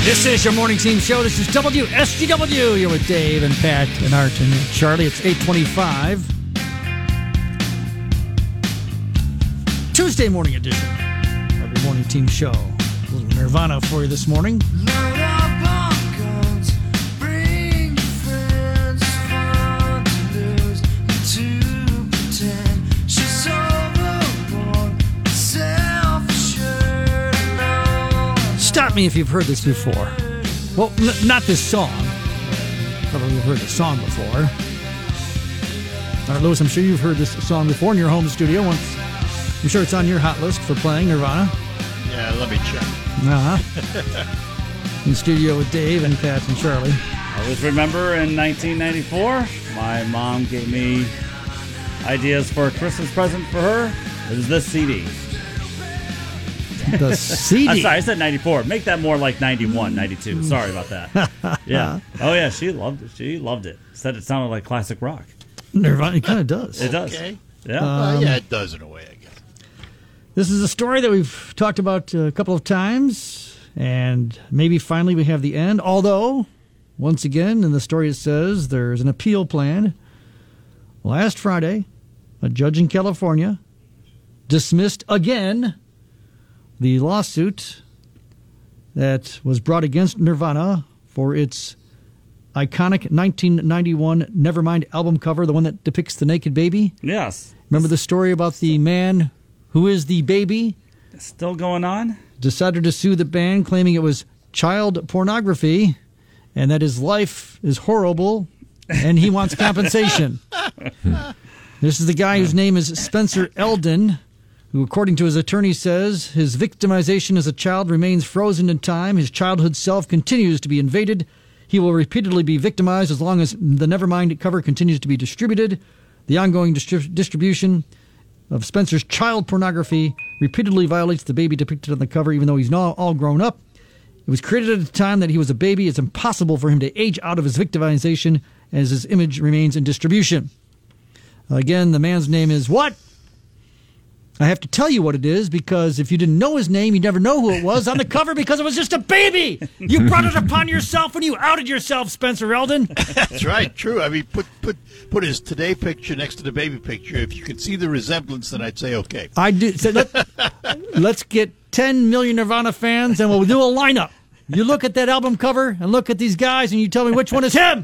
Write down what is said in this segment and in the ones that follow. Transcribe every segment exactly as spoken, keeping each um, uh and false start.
This is your morning team show. This is W S G W. You're with Dave and Pat and Art and Charlie. It's eight twenty-five. Tuesday morning edition of your morning team show. A little Nirvana for you this morning. Stop me if you've heard this before. Well, n- not this song. Probably you've heard the song before. All right, Lewis, I'm sure you've heard this song before in your home studio. Once, I'm sure it's on your hot list for playing Nirvana. Yeah, let me check. Uh-huh. In studio with Dave and Pat and Charlie. I always remember in nineteen ninety-four, my mom gave me ideas for a Christmas present for her. It was this C D. The C D. I'm sorry, I said ninety-four. Make that more like ninety-one, ninety-two. Sorry about that. Yeah. Oh, yeah, she loved it. She loved it. Said it sounded like classic rock. Nirvana, it kind of does. It does. Okay. Yeah. Uh, Um, yeah, it does in a way, I guess. This is a story that we've talked about a couple of times, and maybe finally we have the end. Although, once again, in the story it says there's an appeal planned. Last Friday, a judge in California dismissed again the lawsuit that was brought against Nirvana for its iconic nineteen ninety-one Nevermind album cover, the one that depicts the naked baby. Yes. Remember the story about the man who is the baby? Still going on? Decided to sue the band, claiming it was child pornography and that his life is horrible and he wants compensation. This is the guy whose name is Spencer Eldon, who, according to his attorney, says his victimization as a child remains frozen in time. His childhood self continues to be invaded. He will repeatedly be victimized as long as the Nevermind cover continues to be distributed. The ongoing distri- distribution of Spencer's child pornography repeatedly violates the baby depicted on the cover, even though he's now all grown up. It was created at a time that he was a baby. It's impossible for him to age out of his victimization as his image remains in distribution. Again, the man's name is what? I have to tell you what it is, because if you didn't know his name, you'd never know who it was on the cover, because it was just a baby. You brought it upon yourself when you outed yourself, Spencer Eldon. That's right, true. I mean, put put put his today picture next to the baby picture. If you could see the resemblance, then I'd say okay. I do. So let, let's get ten million Nirvana fans, and we'll do a lineup. You look at that album cover and look at these guys, and you tell me which one is him.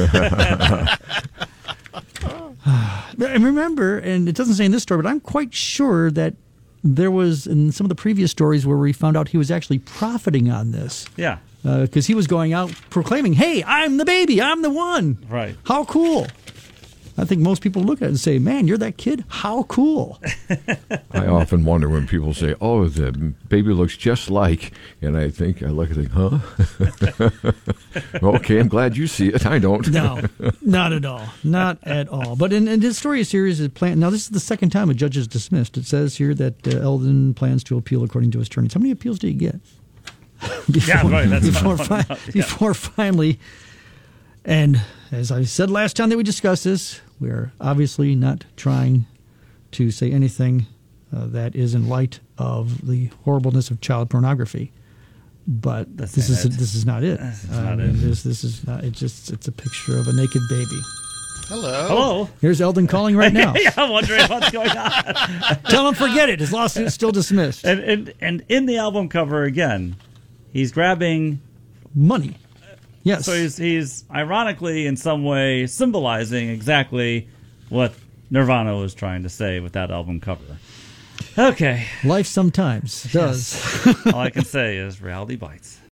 And remember, and it doesn't say in this story, but I'm quite sure that there was in some of the previous stories where we found out he was actually profiting on this. Yeah. Because uh, he was going out proclaiming, hey, I'm the baby, I'm the one. Right. How cool. I think most people look at it and say, man, you're that kid? How cool. I often wonder when people say, oh, the baby looks just like, and I think, I look and think, huh? Okay, I'm glad you see it. I don't. No, not at all. Not at all. But in, in this story series, is plan- now this is the second time a judge is dismissed. It says here that uh, Eldon plans to appeal according to his attorneys. How many appeals did he get? before, Yeah, right. That's before, fi- fi- before finally, and as I said last time that we discussed this, we're obviously not trying to say anything uh, that is in light of the horribleness of child pornography. But That's this is it. this is not it. That's I not mean, it. This this is not. It just it's a picture of a naked baby. Hello. Hello. Here's Eldon calling right now. Yeah, I'm wondering what's going on. Tell him forget it. His lawsuit's still dismissed. And, and and in the album cover again, he's grabbing. Money. Yes. So he's he's ironically in some way symbolizing exactly what Nirvana was trying to say with that album cover. Okay. Life sometimes does. All I can say is reality bites.